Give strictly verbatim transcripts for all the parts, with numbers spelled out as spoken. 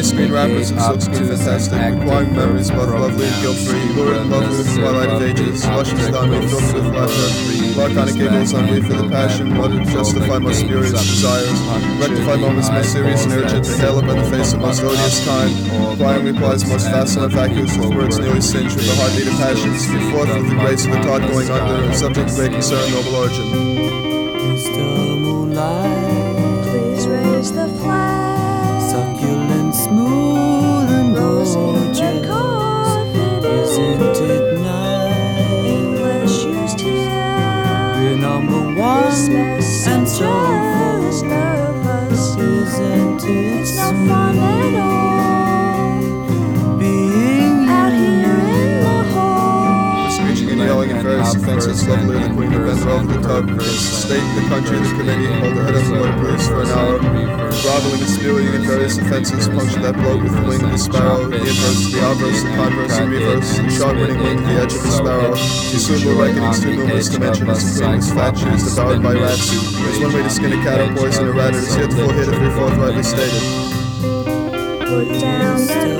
screen rappers and silkscreen fantastic, requiring memories both lovely and guilt-free, lurid and lovely with the twilight of ages, luscious diamond filled with laughter, laconic giggles hungry for the passion, wanted to justify most spurious desires, rectify moments most serious and urgent, to hail up in the face of most odious time, applying replies most facile and vacuous with words nearly singed with the heartbeat of passions, be forth with the grace of the tide going under, and subject to great concern, noble origin. Mister Moonlight, please raise the flag. Succulent, smooth and gorgeous. Isn't it nice? English used here. We're number one and so forth. Nervous. Isn't it It's no fun at all. being Out here in the hall. Screeching and yelling in various offenses, lovelier the queen of bent over the tub, the state, the country, the committee, hold the head of the water police for an hour, groveling and spewing in various offenses, puncture that bloke with the wing of the sparrow, the inverse, the outverse, the converse, and reverse, the sharp-winning wing, the edge of the sparrow, the suitable reckonings too numerous to mention as including his fat shoes devoured by rats. There's one way to skin a cat or poison a rat, it is here to full hit if you're forthrightly stated. Put down that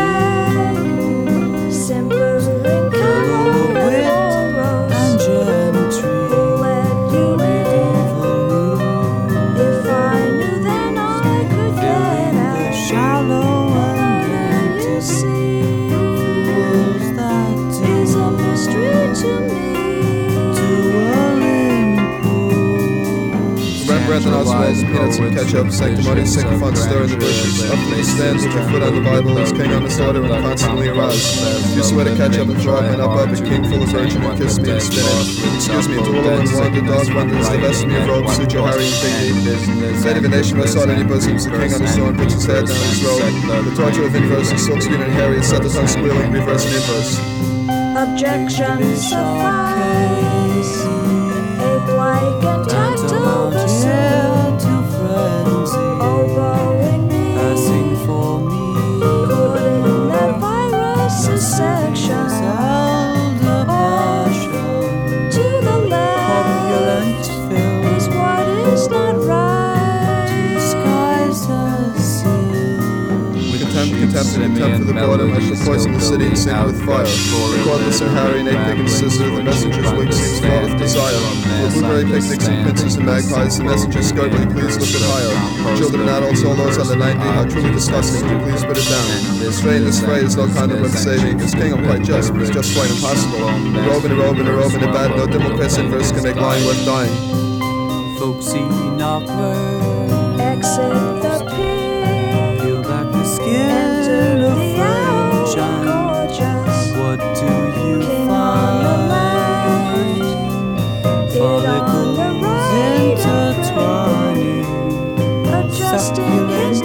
rag. Simpering color wit and rose. and gentry. Who let you in? If I knew, then I could get The out. shallow and Whatever you see was that is a mystery to me. to a limbo. Rembrandt and Oswald, peanuts and ketchup, sanctimony, sycophant, stir in the bushes, up from the stands with your foot on the Bible, his king on his order and constantly aroused. You swear to catch up and throw up and up up, a king full of virgin and kiss me and spin it. Excuse me, Dwello and wander, dog wonders, the best of me robe, suit your Harry and Piggy. Fate of a nation rests on any bosoms, the king on his throne puts his head down his robe. The torture of inverse and silkscreen and Harry set the tongue squealing, reverse and inverse. Objections suffice. Ape-like and tactile the Here to frenzy, elbowing me. passing for me. Put in that virus section. Elder passion, To the left opulent film, is what is not right. disguised as sin. With contempt, contempt, and intent for the boredom, I shall poison the city and sing with fire. The cordless Sir Harry and eight and scissor, the messenger's wig seems full of desire. The blueberry picnics and pincers and magpies, the messenger's skirtly, please lift it higher. Children and adults, all those under ninety, how truly disgusting, please put it down. This strain, this fray is no kind of worth saving. As king, I'm quite just, but it's just quite impossible. A robe and a robe and a robe and a bad, no Democrats inverse can make lying worth dying. Folksy awkward, Exit the pig. peel back the Enter skin of the hour friendship. gorgeous. What do you King on the find? It on the Follicles right intertwining, adjusting his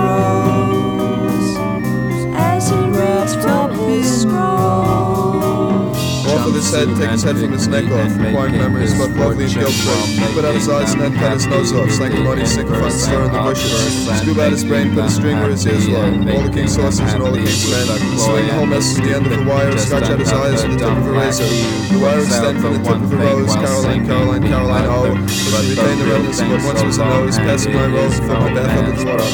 nose as he reads wrapped from up his in scroll. Off of his head, take his head from his neck off, acquiring memories both lovely and guilt-free. Put out his eyes and then cut his nose off, sanctimony, sycophant, stir in the bushes. Scoop out his brain, put a string where his ears were. All the king's horses and all the king's men. Swing the whole mess to the end of the wire, scratch out his eyes with the tip of a razor. The wire extend from the tip of a rose, Caroline, Caroline, Caroline, oh. But I retain the remnants of what once was a nose, passing my rose, fill my bath up with water.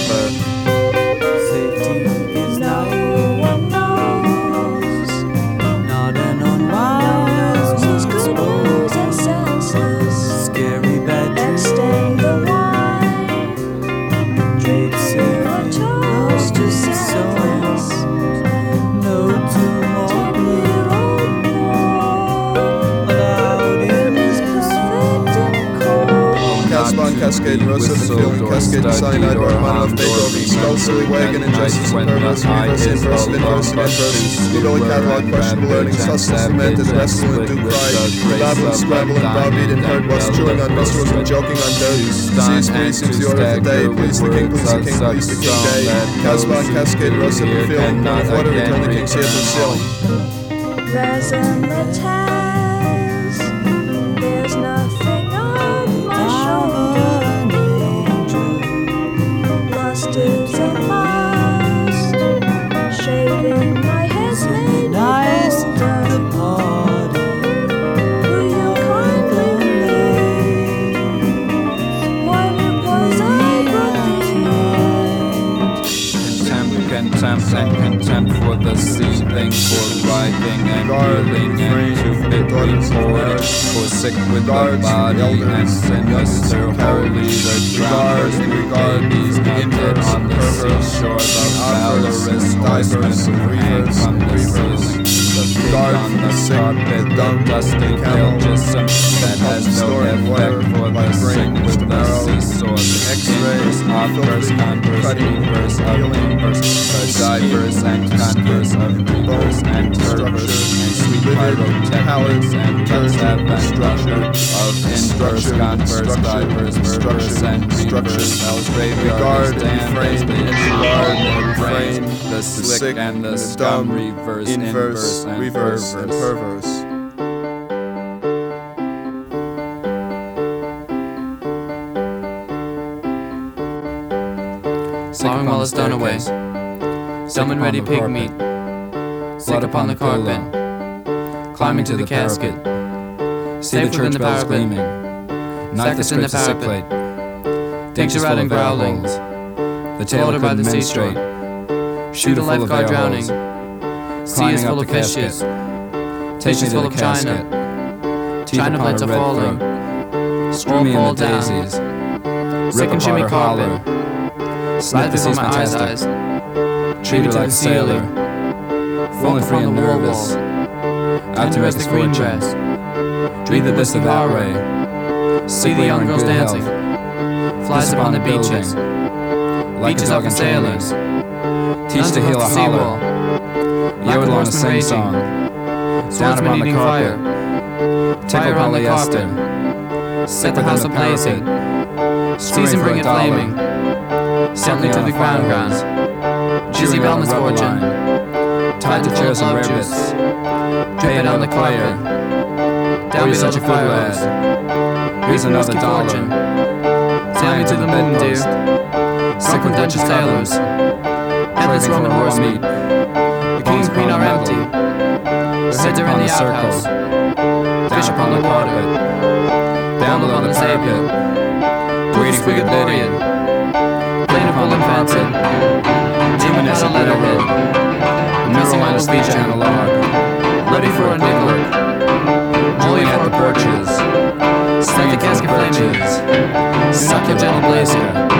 safety is No now one knows. not an Knows unwise his good news and senseless. scary bad dreams. Extend the wine. Drink Safe a in toast to love is sadness. no two more Ten blue year old boy allowed in is this perfect and cold. Casbah, Cascade, Rosa, the feeling, Cascade, Cyanide, Romanov, Beethoven, Skull, Silly Wagon, Injustice, and Perverse, Reverse, Inverse, Inverse, and Inverse, New Catalog, Questionable Learnings, Hustle, Cemented, Wrestling, Do Cry, Babble, Scrabble, and Browbeat, and Herd was chewing on minstrels and joking on dirt. Disease, please, seems the order of the day, please the king, please the king, please the king day. Casbah, Cascade, Rosa, the feeling, None of water, return the king's here to the ceiling. Razzmatazz, there's nothing on my shoulder. Lust is a must. Shaving my head's made me nice bolder. the party Will you kindly leave? When it was I brought thee? contempt can and contempt for the seething, for writhing and reeling, and too fit reported, for sick with the body and sinister, holy the drowners, new babies naked on the seashore, the valorous horsemen who hang from the ceiling, the pig on the carpet, the dusty pale jism that has no effect for the sick with the seesaw, the X-rays, obverse, converse, inverse of inverse, the diverse and converse of reverse and perverse, and sweet pyrotechnics and cuts have and structure of inverse, converse, diverse, perverse, and reverse, else graveyard, stand as the guard and frame, the slick and the scum, reverse, inverse, and reverse, and perverse. Plowing while it's done away. Dumb and ready pig meat. Sick upon the carpet. Climbing to the casket. See the church bells gleaming. Knife that scrapes the sick plate. Pigs are out and growling. The tailor by the couldn't sea menstruate. straight. Shoot the full of lifeguard air drowning. holes. Sea is Climbing full up of the casket. fishes. Take me Fishes to full the of china. casket. Teeth China upon plates a are red falling. throat. Scroll Screw me in fall the down. daisies. Sick Rip and shimmy apart or carpet. holler. Slide Sniff the before my eyes, seasmantastic. eyes. Treat her to like the a sailor. ceiling. Full and Walk free upon and the wall nervous. wall. Out to Tender make as his the green fortune. grass. Breathe the abyss of outrage. See the young girls dancing. Flies upon the beaches. Like a Beaches dog up and for sailors. Teach Nuns to heal a above the seawall. holler. Lack of Yodel on a horsemen sing raging. song. Down Swordsmen upon the eating carpet. fire. Tickle Fire on the polyester. Set the house ablazing. Season bring it flaming. Gently to the ground ground. Jizzy Bellman's fortune. Tied to chairs and love rabbits. juice. Pay Drip it on the another player. carpet. Down You're below such a the good fire lad. hose. Here's another Whiskey dollar. fortune. Sail me to the moon, dear. Sick with Dutch sailors. Headless Craving Roman for raw horsemen. meat. The king and queen are empty. Sit there in the outhouse. Fish upon the carpet. Down below the parapet. Waiting for your Dorian. Plain upon the fencing. Demon has a letterhead. Missing on the speech analog. Ready for a nickel. Molly at the porches. Set the casket flaming. Suck your gentle blazer.